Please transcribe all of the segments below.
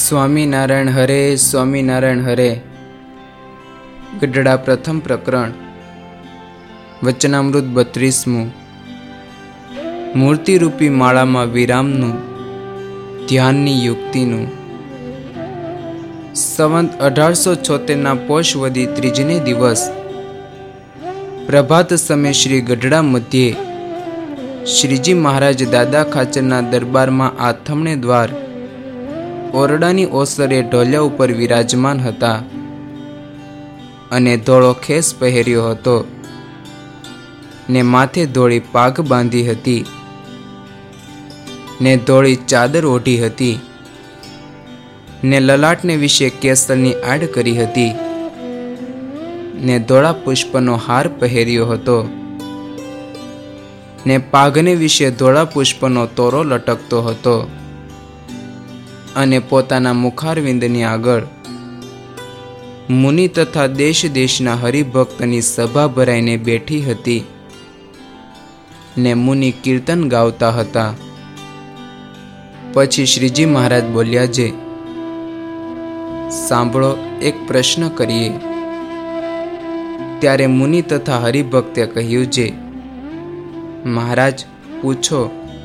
સ્વામિનારાયણ હરે સ્વામિનારાયણ હરે. ગઢડા પ્રથમ પ્રકરણ વચનામૃત 32મું. મૂર્તિરૂપી માળામાં વિરામનું, ધ્યાનની યુક્તિનું. સંવંત 1876 પોષ વદી ત્રીજને દિવસ પ્રભાત સમય શ્રી ગઢડા મધ્યે શ્રીજી મહારાજ દાદા ખાચરના દરબારમાં આથમણે દ્વાર ઓરડાની ઓસરે ઢોલિયા ઉપર વિરાજમાન હતા અને ધોળો ખેસ પહેર્યો હતો ને માથે ધોળી પાઘ બાંધી હતી ને ધોળી ચાદર ઓઢી હતી ને લલાટને વિશે કેસરની આડ કરી હતી ને ધોળા પુષ્પનો હાર પહેર્યો હતો ને પાઘને વિશે ધોળા પુષ્પનો તોરો લટકતો હતો અને પોતાના મુખારવિંદની આગળ મુનિ તથા દેશ દેશના હરિભક્તની સભા ભરાઈને બેઠી હતી ને મુનિ કીર્તન ગાવતા હતા. પછી શ્રીજી મહારાજ બોલ્યા, જે સાંભળો, એક પ્રશ્ન કરીએ. ત્યારે મુનિ તથા હરિભક્તે કહ્યું, જે મહારાજ પૂછો.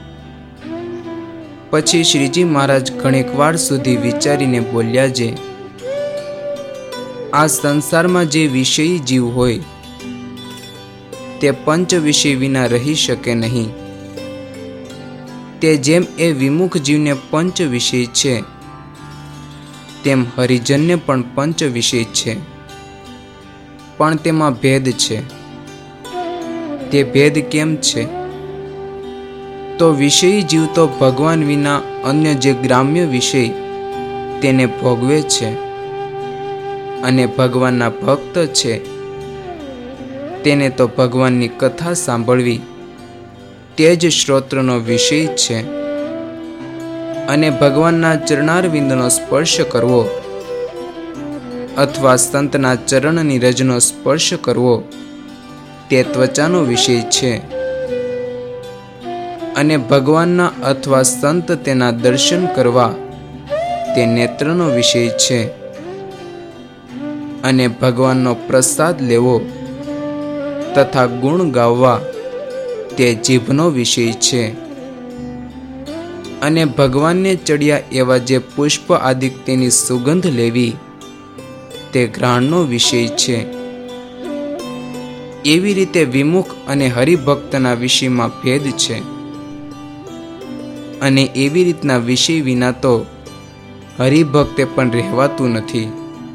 પછી શ્રીજી મહારાજ ઘણીક વાર સુધી વિચારીને બોલ્યા, જે આ સંસારમાં જે વિષયી જીવ હોય તે પંચ વિષય વિના રહી શકે નહીં. તે જેમ એ વિમુખ જીવને પંચ વિષય છે, તેમ હરિજનને પણ પંચ વિષય છે, પણ તેમાં ભેદ છે. તે ભેદ કેમ છે? તો વિષયી જીવ તો ભગવાન વિના અન્ય જે ગ્રામ્ય વિષય તેને ભોગવે છે, અને ભગવાનના ભક્ત છે તેને તો ભગવાનની કથા સાંભળવી તે જ શ્રોત્રનો વિષય છે, અને ભગવાનના ચરણારવિંદનો સ્પર્શ કરવો અથવા સંતના ચરણની રજનો સ્પર્શ કરવો તે ત્વચાનો વિષય છે, અને ભગવાનના અથવા સંત તેના દર્શન કરવા તે નેત્રનો વિષય છે, અને ભગવાનનો પ્રસાદ લેવો તથા ગુણ ગાવવા તે જીભનો વિષય છે, અને ભગવાનને ચડ્યા એવા જે પુષ્પ આદિ તેની સુગંધ લેવી તે ઘ્રાણનો વિષય છે. એવી રીતે વિમુખ અને હરિભક્તના વિષયમાં ભેદ છે, અને એવી રીતના વિષય વિના તો હરિભક્તે પણ રહેવાતું નથી.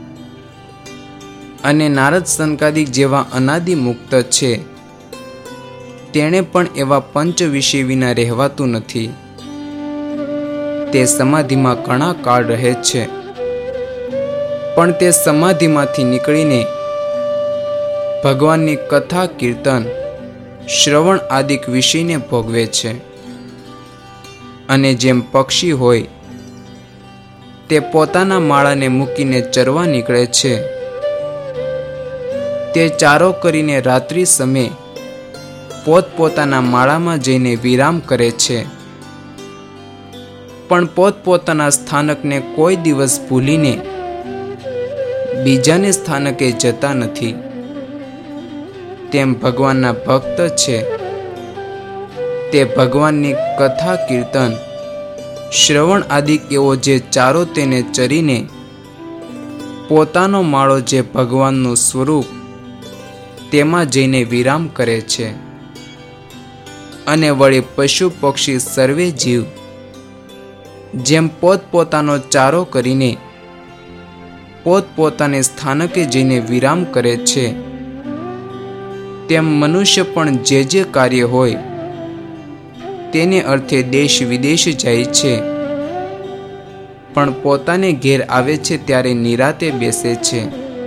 અને નારદ સંકાદિક જેવા અનાદિ મુક્ત છે તેણે પણ એવા પંચ વિષય વિના રહેવાતું નથી. તે સમાધિમાં ઘણા કાળ રહે છે, પણ તે સમાધિમાંથી નીકળીને ભગવાનની કથા, કીર્તન, શ્રવણ આદિક વિષયને ભોગવે છે. અને જેમ પક્ષી હોય તે પોતાના માળાને મૂકીને ચરવા નીકળે છે, તે ચારો કરીને રાત્રિ સમયે પોતપોતાના માળામાં જઈને વિરામ કરે છે, પણ પોતપોતાના સ્થાનકને કોઈ દિવસ ભૂલીને બીજાને સ્થાનકે જતા નથી. તેમ ભગવાનના ભક્ત છે તે ભગવાનની કથા, કીર્તન, શ્રવણ આદિ એવો જે ચારો તેને ચરીને પોતાનો માળો જે ભગવાનનું સ્વરૂપ તેમાં જઈને વિરામ કરે છે. અને વળી પશુ પક્ષી સર્વે જીવ જેમ પોતપોતાનો ચારો કરીને પોતપોતાને સ્થાનકે જઈને વિરામ કરે છે, તેમ મનુષ્ય પણ જે કાર્ય હોય તેને અર્થે દેશ વિદેશ જાય છે, પણ પોતાને ઘેર આવે છે ત્યારે નિરાતે બેસે છે.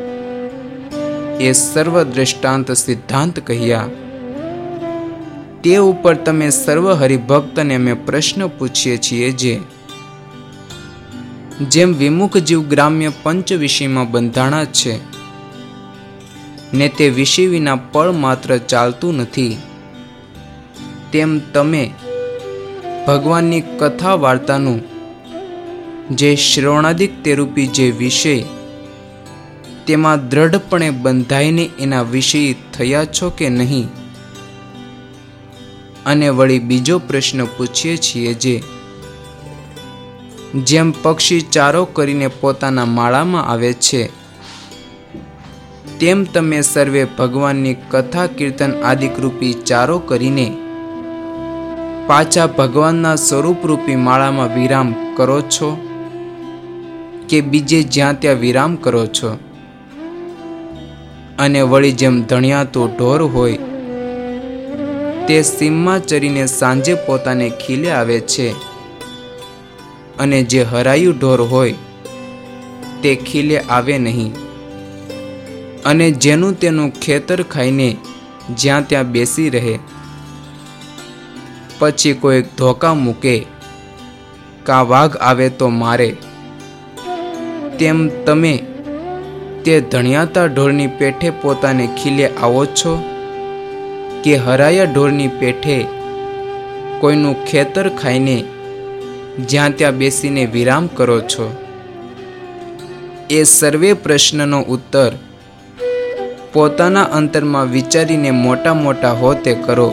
એ સર્વ દ્રષ્ટાંત સિદ્ધાંત કહ્યા. તે ઉપર તમે સર્વ હરિભક્તને અમે પ્રશ્ન પૂછીએ છીએ, જે જેમ વિમુખ જીવ ગ્રામ્ય પંચ વિષયમાં બંધાણા છે ને તે વિષય વિના પળ માત્ર ચાલતું નથી, તેમ તમે ભગવાનની કથા વાર્તાનું જે શ્રવણાદિક તે રૂપી જે વિષય, તેમાં દ્રઢપણે બંધાઈને એના વિષયી થયા છો કે નહીં? અને વળી બીજો પ્રશ્ન પૂછીએ છીએ જે, જેમ પક્ષી ચારો કરીને પોતાના માળામાં આવે છે, તેમ તમે સર્વે ભગવાનની કથા કીર્તન આદિકરૂપી ચારો કરીને પાછા ભગવાનના સ્વરૂપરૂપી માળામાં વિરામ કરો છો કે બીજે જ્યાં ત્યાં વિરામ કરો છો? અને વળી જેમ ધણિયાતું ઢોર હોય તે સીમમાં ચરીને સાંજે પોતાને ખીલે આવે છે, અને જે હરાયું ઢોર હોય તે ખીલે આવે નહીં, અને જેનું તેનું ખેતર ખાઈને જ્યાં ત્યાં બેસી રહે, પછી કોઈ ધોકા મૂકે કા વાઘ આવે તો મારે, તેમ તમે તે ધણિયાતા ઢોરની પેઠે પોતાને ખીલે આવો છો કે હરાયા ઢોરની પેઠે કોઈનું ખેતર ખાઈને જ્યાં ત્યાં બેસીને વિરામ કરો છો? એ સર્વે પ્રશ્નનો ઉત્તર પોતાના અંતરમાં વિચારીને મોટા મોટા હો તે કરો.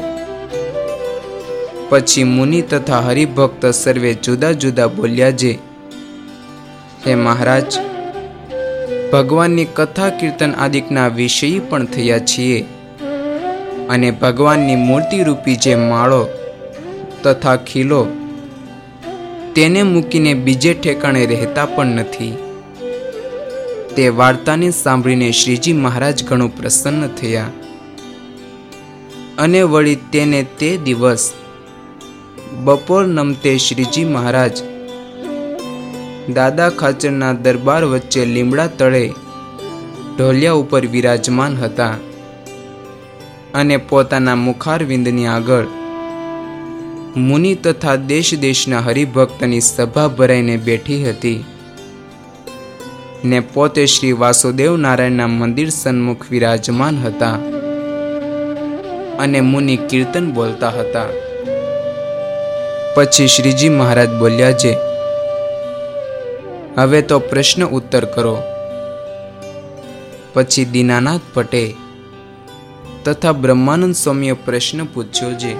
પછી મુનિ તથા હરિભક્ત સર્વે જુદા જુદા બોલ્યા જે, હે મહારાજ, ભગવાનની કથા કીર્તન આદિકના વિષયી પણ થયા છીએ, અને ભગવાનની મૂર્તિરૂપી જે માળો તથા ખીલો તેને મૂકીને બીજે ઠેકાણે રહેતા પણ નથી. તે વાર્તાને સાંભળીને શ્રીજી મહારાજ ઘણું પ્રસન્ન થયા, અને વળી તેને તે દિવસ બપોર નમતે શ્રીજી મહારાજ દાદા ખાચરના દરબાર વચ્ચે લીમડા તળે ઢોલિયા ઉપર વિરાજમાન હતા, અને પોતાના મુખારવિંદની આગળ મુનિ તથા દેશ દેશના હરિભક્તની સભા ભરાઈને બેઠી હતી, ને પોતે શ્રી વાસુદેવ નારાયણના મંદિર સન્મુખ વિરાજમાન હતા, અને મુનિ કીર્તન બોલતા હતા. પછી શ્રીજી મહારાજ બોલ્યા છે, હવે તો પ્રશ્ન ઉત્તર કરો. પછી દીનાનાથ ભટ્ટે તથા બ્રહ્માનંદ સ્વામીએ પ્રશ્ન પૂછ્યો છે,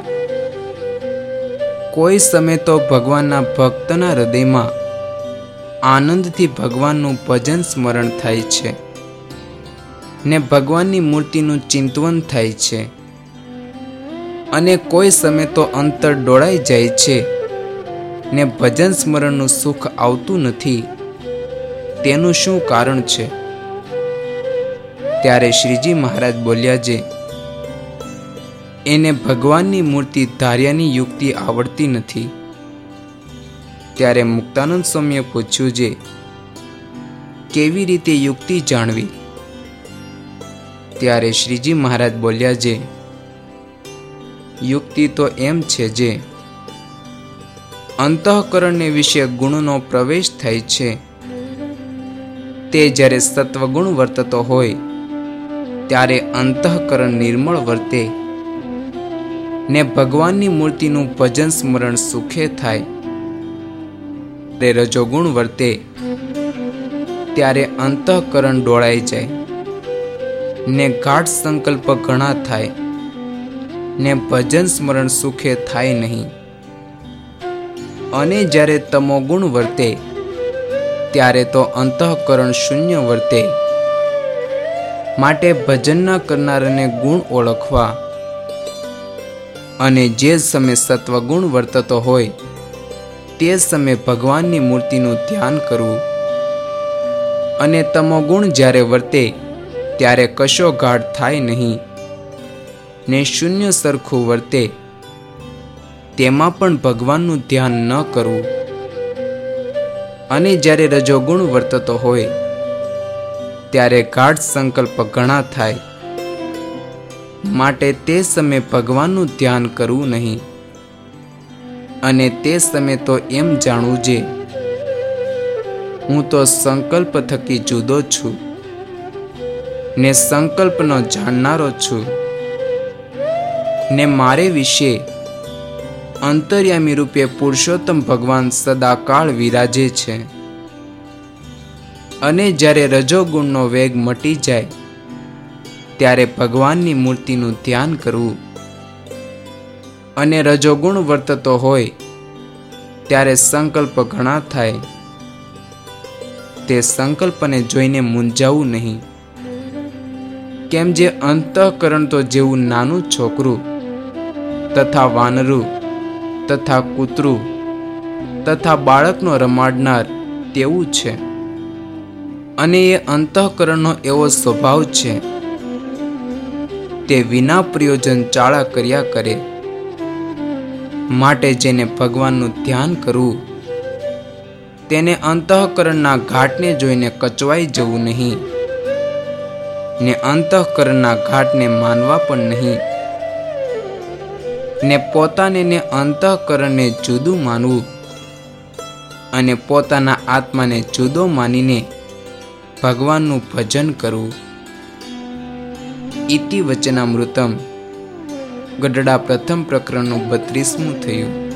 કોઈ સમય તો ભગવાનના ભક્તના હૃદયમાં આનંદથી ભગવાનનું ભજન સ્મરણ થાય છે, ને ભગવાનની મૂર્તિનું ચિંતવન થાય છે, અને કોઈ સમય તો અંતર ડોળાઈ જાય છે ને ભજન સ્મરણનું સુખ આવતું નથી. તેનું શું કારણ છે? ત્યારે શ્રીજી મહારાજ બોલ્યા છે, એને ભગવાનની મૂર્તિ ધાર્યાની યુક્તિ આવડતી નથી. ત્યારે મુક્તાનંદ સ્વામીએ પૂછ્યું છે, કેવી રીતે યુક્તિ જાણવી? ત્યારે શ્રીજી મહારાજ બોલ્યા છે, યુક્તિ તો એમ છે જે અંતઃકરણને વિશે ગુણનો પ્રવેશ થાય છે, તે જ્યારે સત્વગુણ વર્તતો હોય ત્યારે અંતઃકરણ નિર્મળ વર્તે, ને ભગવાનની મૂર્તિનું ભજન સ્મરણ સુખે થાય. તે રજોગુણ વર્તે ત્યારે અંતઃકરણ ડોળાઈ જાય, ને ગાઢ સંકલ્પ ઘણા થાય, ને ભજન સ્મરણ સુખે થાય નહીં. અને જ્યારે તમોગુણ વર્તે ત્યારે તો અંતઃકરણ શૂન્ય વર્તે. માટે ભજનના કરનારને ગુણ ઓળખવા, અને જે સમય સત્વગુણ વર્તતો હોય તે સમયે ભગવાનની મૂર્તિનું ધ્યાન કરવું, અને તમોગુણ જ્યારે વર્તે ત્યારે કશો ગાઢ થાય નહીં, ને શૂન્ય સરખું વર્તે તેમાં પણ ભગવાનનું ધ્યાન ન કરવું. અને જ્યારે રજોગુણ વર્તતો હોય ત્યારે ગાઢ સંકલ્પ ઘણા થાય, માટે તે સમયે ભગવાનનું ધ્યાન કરવું નહીં. અને તે સમયે તો એમ જાણવું છે, હું તો સંકલ્પ થકી જુદો છું, ને સંકલ્પનો જાણનારો છું, ને મારે વિશે અંતર્યામી રૂપે પુરુષોત્તમ ભગવાન સદાકાળ વિરાજે છે. અને જ્યારે રજોગુણનો વેગ મટી જાય ત્યારે ભગવાનની મૂર્તિનું ધ્યાન કરવું, અને રજોગુણ વર્તતો હોય ત્યારે સંકલ્પ ઘણા થાય, તે સંકલ્પને જોઈને મૂંઝાવું નહીં. કેમ જે અંતઃકરણ તો જેવું નાનું છોકરું તથા વાનરું તથા કૂતરું તથા બાળકનો રમાડનાર તેવું છે, અને એ અંતઃકરણનો એવો સ્વભાવ છે તે વિના પ્રયોજન ચાળા કર્યા કરે. માટે જેને ભગવાનનું ધ્યાન કરવું તેને અંતઃકરણના ઘાટને જોઈને કચવાઈ જવું નહીં, ને અંતઃકરણના ઘાટને માનવા પણ નહીં, ને પોતાને ને અંતઃકરણને જુદું માનવું, અને પોતાના આત્માને જુદો માનીને ભગવાનનું ભજન કરવું. ઇતિ વચનામૃતમ ગઢડા પ્રથમ પ્રકરણનું 32મું થયું.